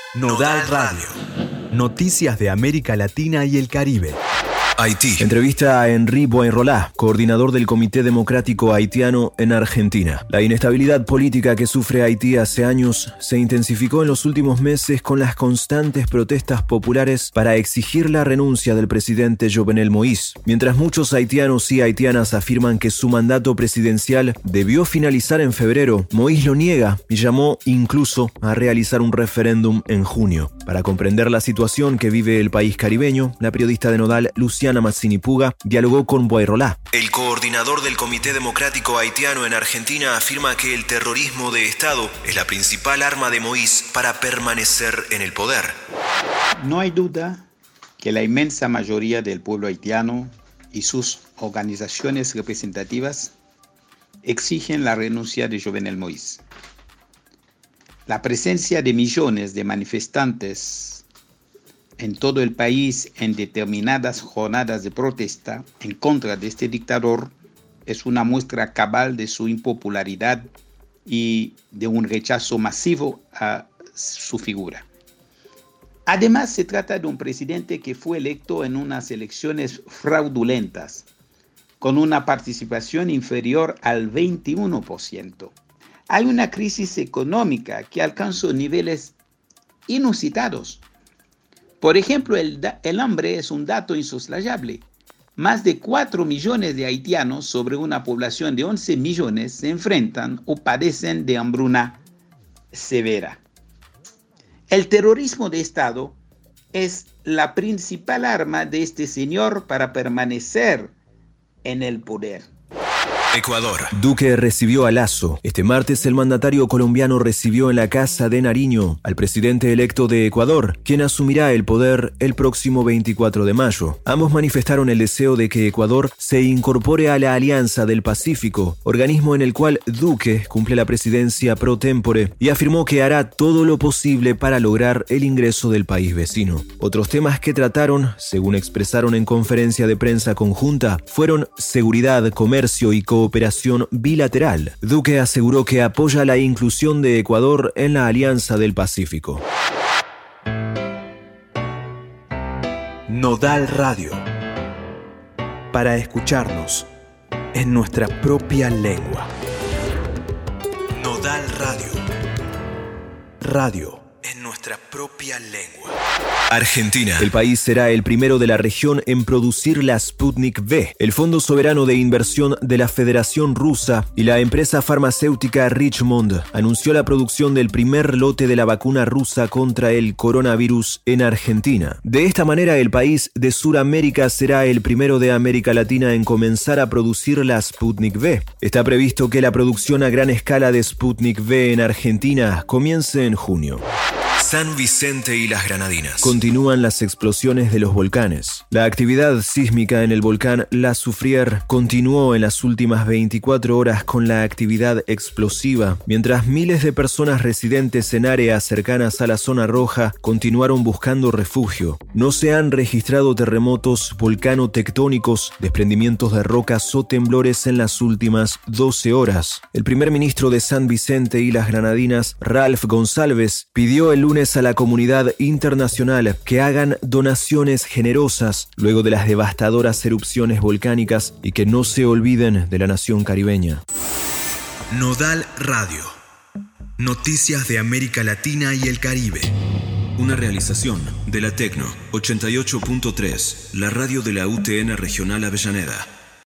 Nodal Radio. Noticias de América Latina y el Caribe. Haití. Entrevista a Henri Boinrolá, coordinador del Comité Democrático Haitiano en Argentina. La inestabilidad política que sufre Haití hace años se intensificó en los últimos meses con las constantes protestas populares para exigir la renuncia del presidente Jovenel Moïse. Mientras muchos haitianos y haitianas afirman que su mandato presidencial debió finalizar en febrero, Moïse lo niega y llamó incluso a realizar un referéndum en junio. Para comprender la situación que vive el país caribeño, la periodista de Nodal, Luciana Mazzini Puga, dialogó con Boinrolá. El coordinador del Comité Democrático Haitiano en Argentina afirma que el terrorismo de Estado es la principal arma de Moïse para permanecer en el poder. No hay duda que la inmensa mayoría del pueblo haitiano y sus organizaciones representativas exigen la renuncia de Jovenel Moïse. La presencia de millones de manifestantes en todo el país en determinadas jornadas de protesta en contra de este dictador es una muestra cabal de su impopularidad y de un rechazo masivo a su figura. Además, se trata de un presidente que fue electo en unas elecciones fraudulentas, con una participación inferior al 21%. Hay una crisis económica que alcanzó niveles inusitados. Por ejemplo, el hambre es un dato insoslayable. Más de 4 millones de haitianos sobre una población de 11 millones se enfrentan o padecen de hambruna severa. El terrorismo de Estado es la principal arma de este señor para permanecer en el poder. Ecuador. Duque recibió a Lasso. Este martes el mandatario colombiano recibió en la Casa de Nariño al presidente electo de Ecuador, quien asumirá el poder el próximo 24 de mayo. Ambos manifestaron el deseo de que Ecuador se incorpore a la Alianza del Pacífico, organismo en el cual Duque cumple la presidencia pro tempore, y afirmó que hará todo lo posible para lograr el ingreso del país vecino. Otros temas que trataron, según expresaron en conferencia de prensa conjunta, fueron seguridad, comercio y cooperación bilateral. Duque aseguró que apoya la inclusión de Ecuador en la Alianza del Pacífico. Nodal Radio. Para escucharnos en nuestra propia lengua. Nodal Radio. Radio en nuestra propia lengua. Argentina. El país será el primero de la región en producir la Sputnik V. El Fondo Soberano de Inversión de la Federación Rusa y la empresa farmacéutica Richmond anunció la producción del primer lote de la vacuna rusa contra el coronavirus en Argentina. De esta manera, el país de Sudamérica será el primero de América Latina en comenzar a producir la Sputnik V. Está previsto que la producción a gran escala de Sputnik V en Argentina comience en junio. San Vicente y las Granadinas. Continúan las explosiones de los volcanes. La actividad sísmica en el volcán La Soufrière continuó en las últimas 24 horas con la actividad explosiva, mientras miles de personas residentes en áreas cercanas a la zona roja continuaron buscando refugio. No se han registrado terremotos volcano-tectónicos, desprendimientos de rocas o temblores en las últimas 12 horas. El primer ministro de San Vicente y las Granadinas, Ralph Gonsalves, pidió el lunes a la comunidad internacional que hagan donaciones generosas luego de las devastadoras erupciones volcánicas y que no se olviden de la nación caribeña. Nodal Radio. Noticias de América Latina y el Caribe. Una realización de la Tecno 88.3, la radio de la UTN Regional Avellaneda.